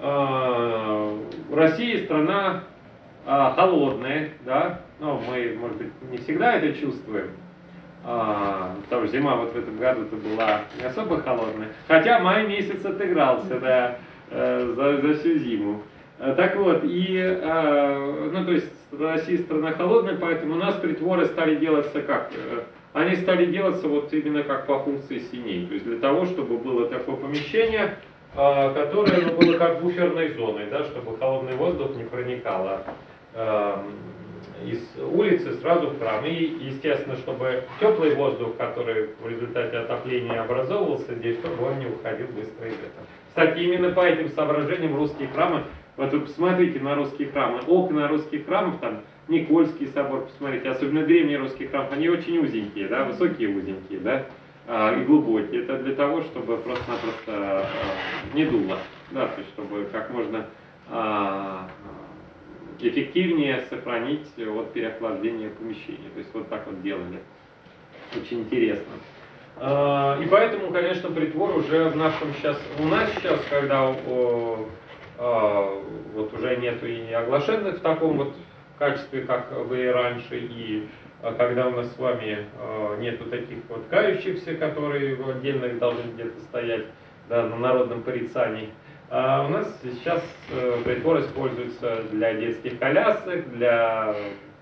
A: Россия страна а, холодная, да, но мы, может быть, не всегда это чувствуем, а, потому что зима вот в этом году-то была не особо холодная, хотя май месяц отыгрался, да, э, за, за всю зиму. Так вот, и, э, ну, то есть, Россия страна холодная, поэтому у нас притворы стали делаться как? Они стали делаться вот именно как по функции синей, то есть для того, чтобы было такое помещение, которое ну, было как буферной зоной, да, чтобы холодный воздух не проникал э, из улицы сразу в храм. И, естественно, чтобы теплый воздух, который в результате отопления образовывался здесь, чтобы он не уходил быстро из этого. Кстати, именно по этим соображениям русские храмы, вот вы посмотрите на русские храмы, окна русских храмов, там Никольский собор, посмотрите, особенно древние русские храмы, они очень узенькие, да, высокие узенькие, да, и глубокие. Это для того, чтобы просто-напросто не дуло, да, то есть чтобы как можно а, эффективнее сохранить вот переохлаждение помещения. То есть вот так вот делали. Очень интересно. А, и поэтому, конечно, притвор уже в нашем сейчас, у нас сейчас, когда о, о, вот уже нету и оглашенных в таком вот качестве, как были раньше, и когда у нас с вами э, нету таких вот кающихся, которые отдельно должны где-то стоять, да, на народном порицании. А у нас сейчас э, притвор используется для детских колясок, для,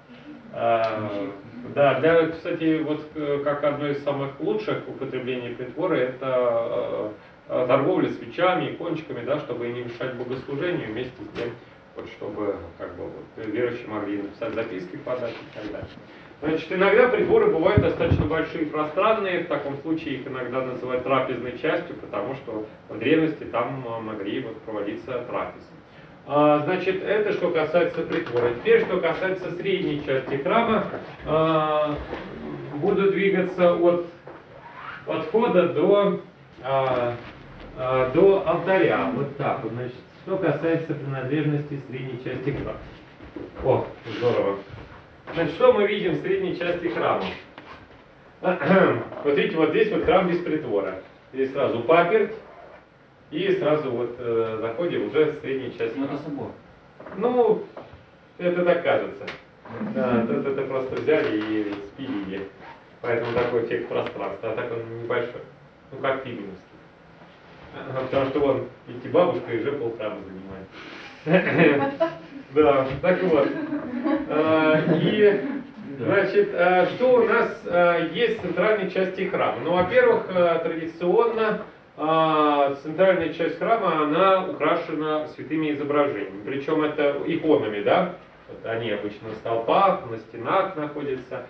A: э, да, для, кстати, вот как одно из самых лучших употреблений притвора, это э, торговля свечами, икончиками, да, чтобы не мешать богослужению, вместе с тем, вот, чтобы как бы, вот, верующие могли написать записки, подать и так далее. Значит, иногда притворы бывают достаточно большие и пространные, в таком случае их иногда называют трапезной частью, потому что в древности там могли вот проводиться трапезы. А, значит, это что касается притвора. Теперь, что касается средней части храма, а, буду двигаться от, от входа до а, а, до алтаря. Вот так вот. Значит, что касается принадлежности средней части храма. О, здорово. Значит, что мы видим в средней части храма? Вот видите, вот здесь вот храм без притвора. Здесь сразу паперть, и сразу вот э, заходим уже в среднюю часть
C: Ну,
A: храма.
C: это собор.
A: Ну, это так кажется. Да, тут это просто взяли и спилили. Поэтому такой эффект пространства, а так он небольшой. Ну, как Пименовский. Потому что вон, видите, бабушка и уже полхрама занимает. Да, так вот. И, значит, что у нас есть в центральной части храма? Ну, во-первых, традиционно центральная часть храма, она украшена святыми изображениями. Причем это иконами, да? Вот они обычно на столпах, на стенах находятся.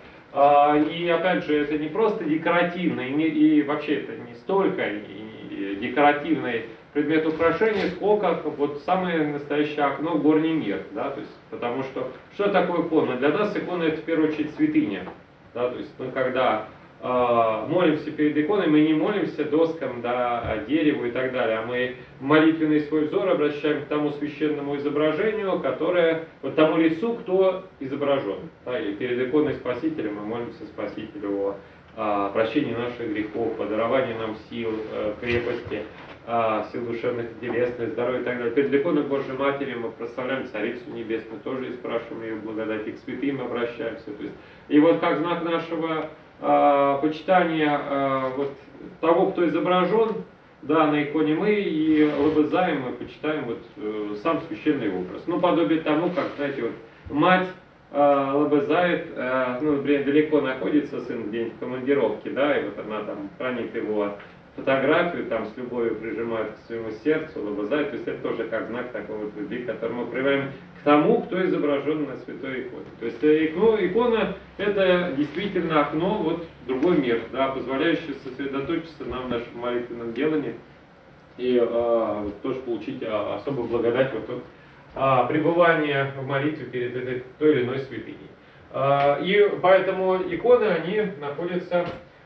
A: И опять же, это не просто декоративно, и, не, и вообще это не столько и декоративный предмет украшения, сколько вот самое настоящее окно в горний мир. Да? То есть, потому что, что такое икона? Для нас икона это в первую очередь святыня. Да? То есть мы когда э, молимся перед иконой, мы не молимся доскам, да, дереву и так далее, а мы молитвенный свой взор обращаем к тому священному изображению, которое, вот тому лицу, кто изображен. Да? И перед иконой Спасителя мы молимся Спасителю о прощении наших грехов, о даровании нам сил, крепости, сил душевных и телесных, здоровья и так далее. Перед иконой Божьей Матери мы прославляем Царицу Небесную, тоже и спрашиваем ее благодати, к святым обращаемся. То есть, и вот как знак нашего э, почитания э, вот, того, кто изображен, да, на иконе мы и лобызаем, и почитаем вот, э, сам священный образ. Ну, подобие тому, как, знаете, вот мать э, лобызает, э, ну, например, далеко находится сын где-нибудь в командировке, да, и вот она там хранит его фотографию, там с любовью прижимает к своему сердцу, лобызает, то есть это тоже как знак такой вот любви, который мы проявляем к тому, кто изображен на святой иконе. То есть икона, икона это действительно окно вот в другой мир, да, позволяющее сосредоточиться нам в нашем молитвенном делании и а, вот, тоже получить а, особую благодать вот, от а, пребывания в молитве перед этой той или иной святыней. А, и поэтому иконы, они находятся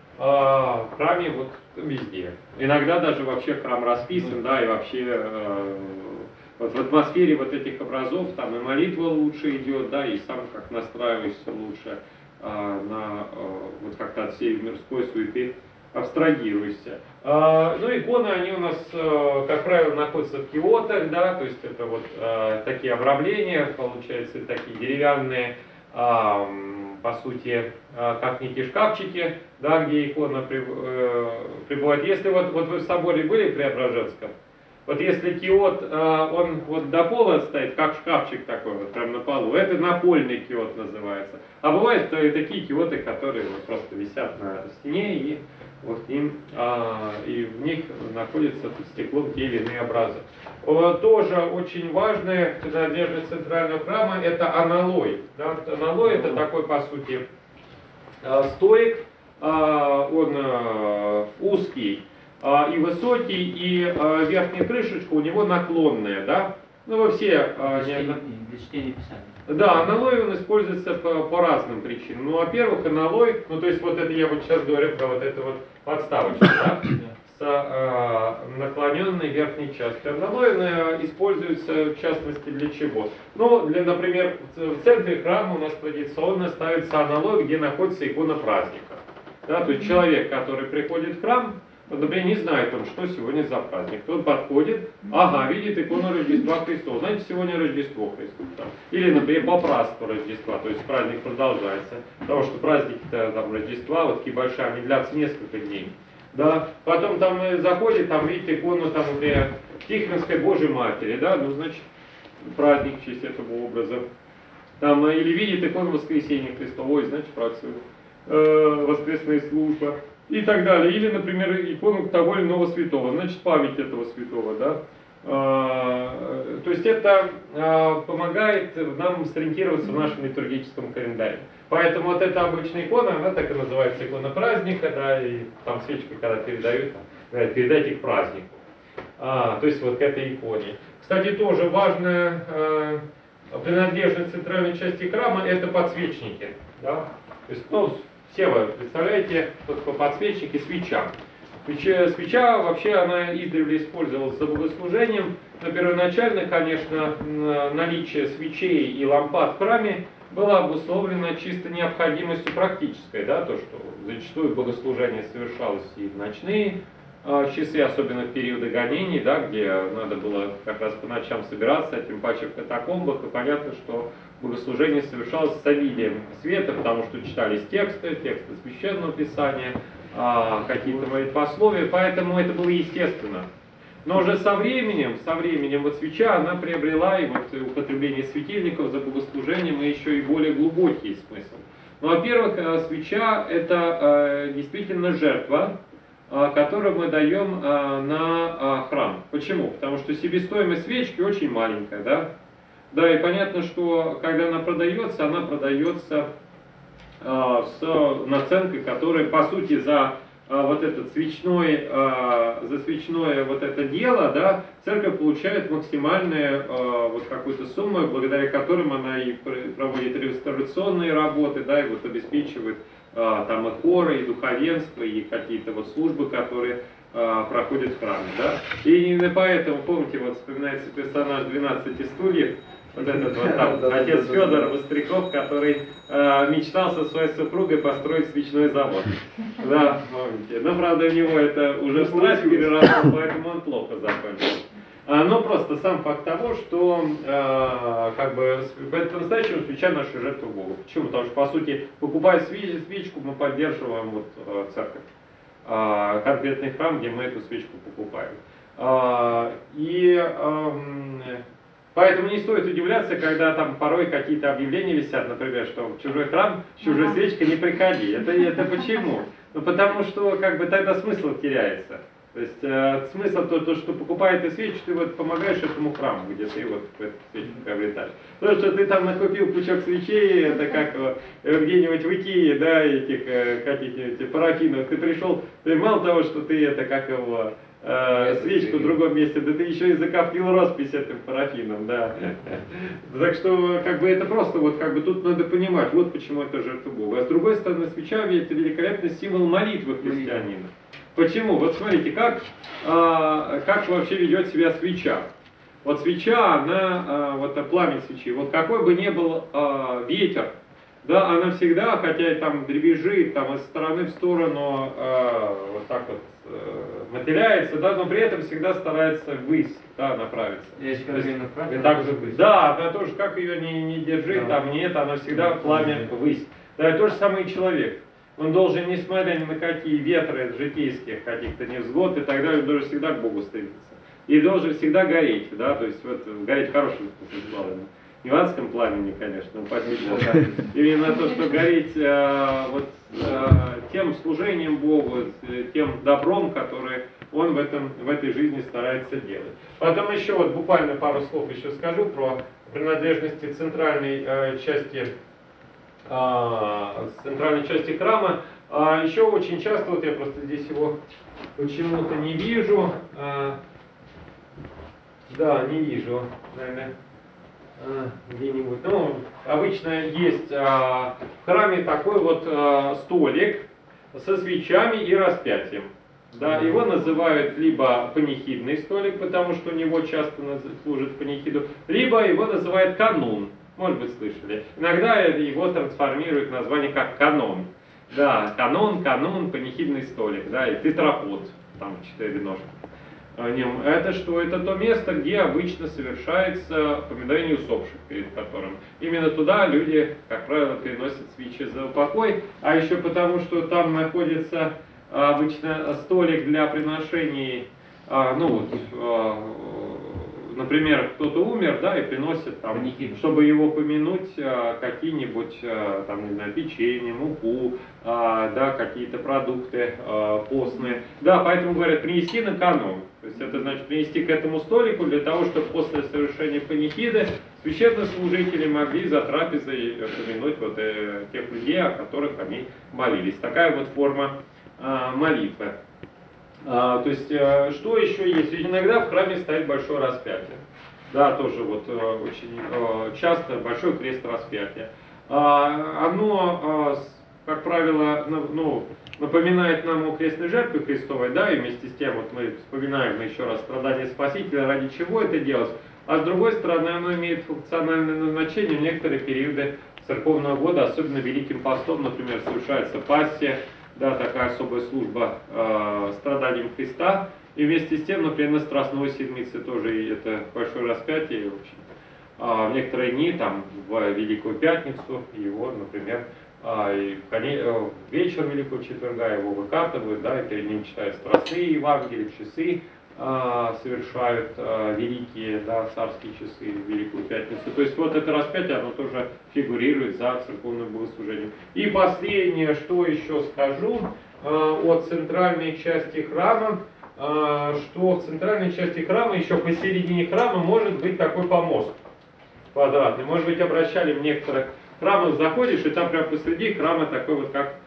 A: в храме вот везде. Иногда даже вообще храм расписан, да, и вообще э, вот в атмосфере вот этих образов там и молитва лучше идет, да, и сам как настраиваешься лучше э, на э, вот как-то от всей мирской суеты абстрагируешься. Э, ну, иконы, они у нас, э, как правило, находятся в киотах, да, то есть это вот э, такие обрамления, получается, такие деревянные, э, по сути, как некие шкафчики, да, где икона пребывает. Если вот, вот вы в соборе были в Преображенском, вот если киот, он вот до пола стоит, как шкафчик такой, вот прям на полу, это напольный киот называется. А бывают такие киоты, которые вот просто висят на стене, и вот им, а, и в них находятся под стеклом те или иные образы. Тоже очень важная принадлежность центрального храма — это аналой. Да? Аналой — это такой, по сути, стоек, он узкий и высокий, и верхняя крышечка у него наклонная, да? Ну, вы все...
C: Для чтения, для чтения Писания.
A: Да, аналой он используется по, по разным причинам. Ну, во-первых, аналой, ну, то есть вот это я вот сейчас говорю про вот эту вот подставочку, да? С э, наклоненной верхней частью. Аналой э, используется в частности для чего? Ну, для, например, в центре храма у нас традиционно ставится аналой, где находится икона праздника. Да? То есть человек, который приходит в храм, например, не знает он, что сегодня за праздник. Он подходит, ага, видит икону Рождества Христова. Знаете, сегодня Рождество Христово. Или, например, по празднику Рождества, то есть праздник продолжается. Потому что праздники-то там Рождества, вот такие большие, они длятся несколько дней. Да, потом там заходит, там видит икону, там, например, Тихвинской Божьей Матери, да, ну, значит, праздник в честь этого образа. Там, или видит икону Воскресения Христова, ой, значит, праздник, э, воскресная служба и так далее. Или, например, икону того или иного святого, значит, память этого святого, да. Э, то есть это э, помогает нам сориентироваться в нашем литургическом календаре. Поэтому вот эта обычная икона, она так и называется икона праздника, да, и там свечку, когда передают, говорят, передайте к празднику. А, то есть вот к этой иконе. Кстати, тоже важная э, принадлежность центральной части храма — это подсвечники. Да? То есть, ну, все вы представляете, вот по подсвечнике свеча. Свеча, свеча вообще она издревле использовалась за богослужением, но первоначально, конечно, наличие свечей и лампад в храме было обусловлено чисто необходимостью практической, да, то, что зачастую богослужение совершалось и в ночные э, часы, особенно в периоды гонений, да, где надо было как раз по ночам собираться, тем паче в катакомбах, и понятно, что богослужение совершалось с обилием света, потому что читались тексты, тексты Священного Писания, э, какие-то молитвословия, поэтому это было естественно. Но уже со временем, со временем вот свеча, она приобрела и вот употребление светильников за богослужением и еще и более глубокий смысл. Ну, во-первых, свеча это э, действительно жертва, э, которую мы даем э, на э, храм. Почему? Потому что себестоимость свечки очень маленькая, да? Да, и понятно, что когда она продается, она продается э, с наценкой, которая по сути за вот этот свечной, за свечное вот это дело, да, церковь получает максимальную вот какую-то сумму, благодаря которым она и проводит реставрационные работы, да, и вот обеспечивает там и хоры, и духовенство, и какие-то вот службы, которые проходят в храме, да. И именно поэтому, помните, вот вспоминается персонаж двенадцати стульев, вот этот вот там отец Федор Востряков, который э, мечтал со своей супругой построить свечной завод. Да, помните. Но, правда, у него это уже в страсть переросло, поэтому он плохо закончил. А, но просто сам факт того, что э, как бы по-настоящему свеча наша жертва Богу. Почему? Потому что, по сути, покупая свечку, мы поддерживаем вот, э, церковь. Э, конкретный храм, где мы эту свечку покупаем. Э, и... Э, Поэтому не стоит удивляться, когда там порой какие-то объявления висят, например, что в чужой храм с чужой свечкой не приходи. Это, это почему? Ну потому что как бы тогда смысл теряется. То есть э, смысл то, то, что покупая эту свечу, ты вот помогаешь этому храму, где ты вот эту свечку приобретаешь. То, что ты там накупил пучок свечей, это как э, где-нибудь в Икее, да, этих э, каких-нибудь парафинов, ты пришел, ты мало того, что ты это как его... свечку в другом месте, да ты еще и закоптил роспись этим парафином, да. Так что, как бы, это просто, вот, как бы, тут надо понимать, вот почему это жертва Богу. А с другой стороны, свеча, это великолепный символ молитвы христианина. Почему? Вот смотрите, как, а, как вообще ведет себя свеча. Вот свеча, она, а, вот пламя свечи, вот какой бы ни был а, ветер, да, она всегда, хотя и там дребезжит, там из стороны в сторону, э, вот так вот э, мотыляется, да, но при этом всегда старается ввысь, да, направиться.
C: Есть
A: То есть,
C: направлена,
A: и так же, да, она тоже, как ее не, не держи, да. Там нет, она всегда пламя ввысь. Да, и то же самое и человек. Он должен, несмотря ни на какие ветры житейских каких-то невзгод и так далее, он должен всегда к Богу стремиться. И должен всегда гореть, да, то есть вот гореть хорошим способом. Не в адском пламени, конечно, упаси Бога. Именно то, что гореть э, вот, э, тем служением Богу, тем добром, который он в, этом, в этой жизни старается делать. Потом еще вот буквально пару слов еще скажу про принадлежности центральной э, части, э, центральной части храма. А еще очень часто, вот я просто здесь его почему-то не вижу, э, да, не вижу, наверное. Где-нибудь. Ну, обычно есть а, в храме такой вот а, столик со свечами и распятием. Да, его называют либо панихидный столик, потому что у него часто служит панихиду, либо его называют канун. Может быть, слышали. Иногда его трансформируют в название как канон. Да, канон, канун, панихидный столик, да, и тетрапод, там четыре ножки. Нем. Это что? Это то место, где обычно совершается поминовение усопших, перед которым. Именно туда люди, как правило, переносят свечи за упокой, а еще потому, что там находится обычно столик для приношений, ну вот, например, кто-то умер, да, и приносит там, чтобы его помянуть, какие-нибудь, там, не знаю, печенье, муку, да, какие-то продукты постные. Да, поэтому говорят, принести на канон. То есть это значит принести к этому столику для того, чтобы после совершения панихиды священнослужители могли за трапезой помянуть вот э, тех людей, о которых они молились. Такая вот форма э, молитвы. А, то есть, э, что еще есть? Иногда в храме стоит большое распятие. Да, тоже вот э, очень э, часто большой крест распятия. А, оно как правило, ну, ну, напоминает нам о крестной жертве Христовой, да, и вместе с тем вот мы вспоминаем еще раз страдания Спасителя, ради чего это делать. А с другой стороны, оно имеет функциональное назначение в некоторые периоды церковного года, особенно Великим постом, например, совершается пассия, да, такая особая служба э, страданием Христа. И вместе с тем, например, на Страстной Седмице тоже и это большое распятие, в общем. А в некоторые дни, там, в Великую Пятницу, его, например, а, и в коне, в вечер Великого Четверга его выкатывают, да, и перед ним читают страстные Евангелия, часы а, совершают а, великие, да, царские часы в Великую Пятницу. То есть вот это распятие, оно тоже фигурирует за церковным богослужением. И последнее, что еще скажу а, о центральной части храма, а, что в центральной части храма, еще посередине храма, может быть такой помост квадратный. Может быть, обращали в некоторых храмах, заходишь, и там прямо посреди храма такой вот как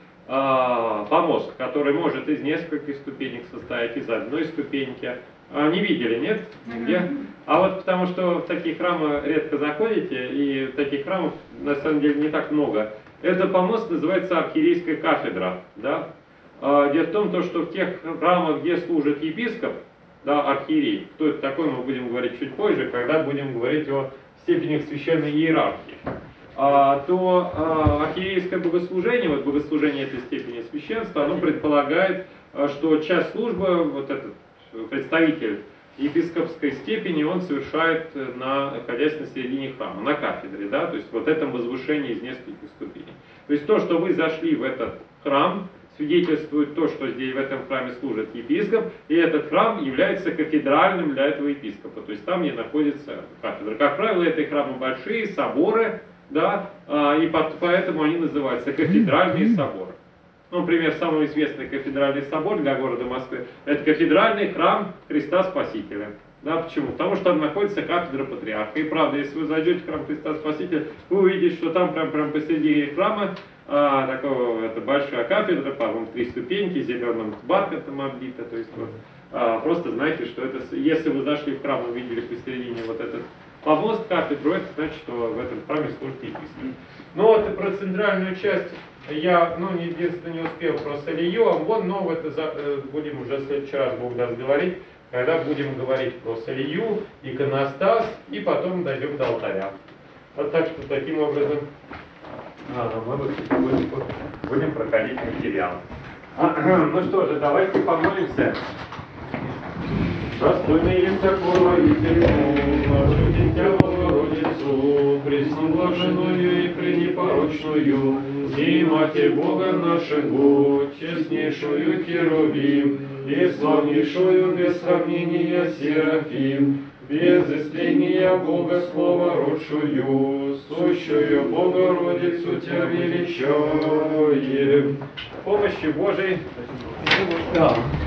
A: а, помост, который может из нескольких ступенек состоять, из одной ступеньки. А, не видели, нет? Нигде? А вот потому что в такие храмы редко заходите, и в таких храмах на самом деле не так много. Этот помост называется архиерейская кафедра. Да? А, дело в том, то, что в тех храмах, где служит епископ, да, архиерей, кто это такой, мы будем говорить чуть позже, когда будем говорить о степенях священной иерархии, а, то а, архиерейское богослужение, вот богослужение этой степени священства, оно предполагает, а, что часть службы, вот этот представитель епископской степени, он совершает, на, находясь на середине храма, на кафедре, да, то есть вот этом возвышении из нескольких ступеней. То есть то, что вы зашли в этот храм, свидетельствует то, что здесь в этом храме служит епископ, и этот храм является кафедральным для этого епископа, то есть там, где находится кафедра. Как правило, это храмы большие, соборы, да, и поэтому они называются кафедральные соборы. Ну, например, самый известный кафедральный собор для города Москвы – это кафедральный храм Христа Спасителя. Да, почему? Потому что там находится кафедра патриарха. И правда, если вы зайдете в храм Христа Спасителя, вы увидите, что там прям, прям посреди храма а, такого, это большая кафедра, по-моему, три ступеньки, зеленым бархатом оббита. То есть вот, а, просто знайте, что это, если вы зашли в храм и увидели посередине вот этот помост кафедру, это значит, что в этом храме служит епископ. Ну вот и про центральную часть я, ну, единственное, не успел про солью, а вон, но это за, э, будем уже в следующий раз, Бог даст, говорить, когда будем говорить про солью, иконостас, и потом дойдем до алтаря. Вот так что таким образом а, мы будем, будем проходить материал. Ну что же, давайте помолимся. Достойный есть Богородицу, нашу Дитя Богородицу, пресноблаженную и пренепорочную, и Матерь Бога нашего, честнейшую Херувим, и славнейшую без сомнения Серафим, без истления Бога Слова родшую, сущую Богородицу Тебя величаем. Помощи Божией. Да.